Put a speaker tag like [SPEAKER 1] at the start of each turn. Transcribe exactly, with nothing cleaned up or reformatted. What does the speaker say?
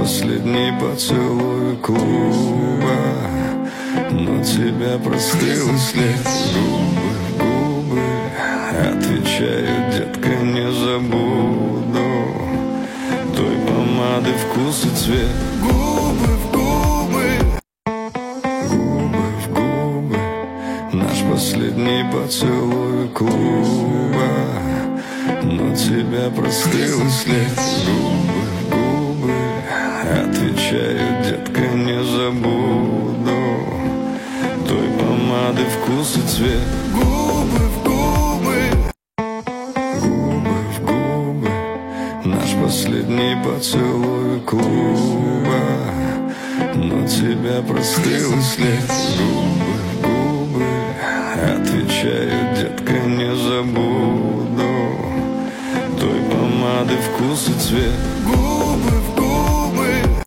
[SPEAKER 1] последний поцелуй клуба, но тебя простыл и след. Губы в губы, отвечаю, детка, не забуду той помады вкус и цвет. Губы в губы, губы в губы, наш последний поцелуй клуба, но тебя простыл и след. Губы в губы, отвечаю, детка, не забуду той помады вкус и цвет. Губы в губы, губы в губы, наш последний поцелуй клуба, но тебя простыл и след. Губы в губы, отвечаю, детка, не забуду той помады вкус и цвет. Губы